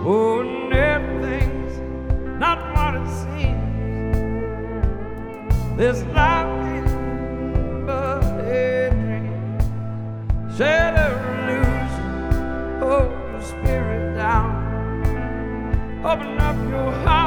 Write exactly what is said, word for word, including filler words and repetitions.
Oh, and everything's not what it seems. This life is but a dream. Shed a illusion, hold your spirit down. Open up your heart.